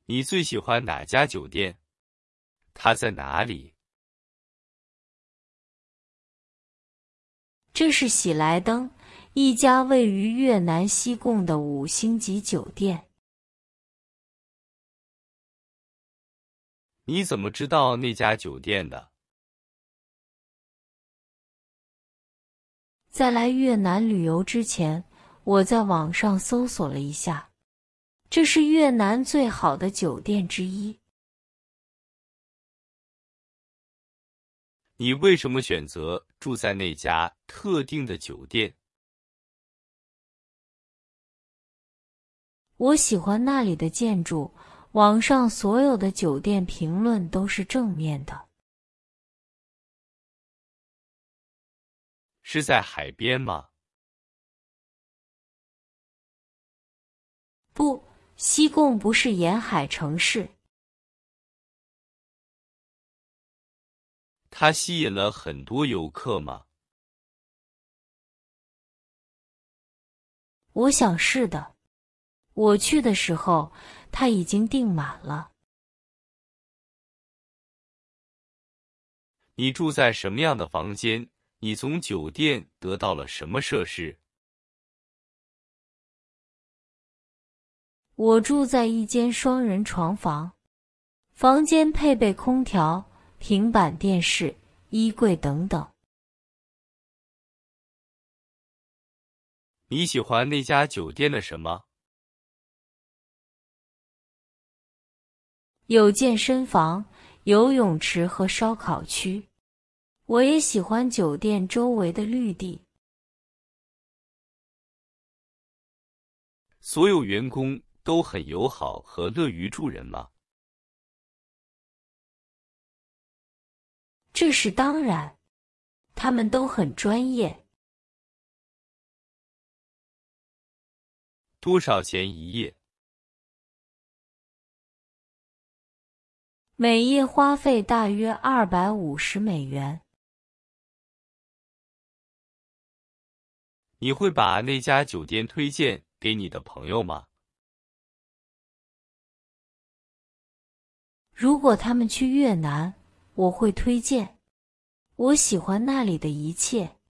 你最喜欢哪家酒店？它在哪里？ 这是喜来登，一家位于越南西贡的5星级酒店。 你怎么知道那家酒店的？ 在来越南旅游之前，我在网上搜索了一下，这是越南最好的酒店之一。 你为什么选择住在那家特定的酒店？ 我喜欢那里的建筑，网上所有的酒店评论都是正面的。 是在海边吗？ 不，西贡不是沿海城市。 它吸引了很多游客吗？ 我想是的。我去的时候，它已经订满了。 你住在什么样的房间？你从酒店得到了什么设施？ 我住在一间双人床房，房间配备空调、平板电视、衣柜等等。 你喜欢那家酒店的什么？ 有健身房、游泳池和烧烤区。我也喜欢酒店周围的绿地。 所有员工都很友好和乐于助人吗？ 这是当然，他们都很专业。 多少钱一夜？ 每夜花费大约$250。 你会把那家酒店推荐给你的朋友吗？ 如果他们去越南，我会推荐。我喜欢那里的一切。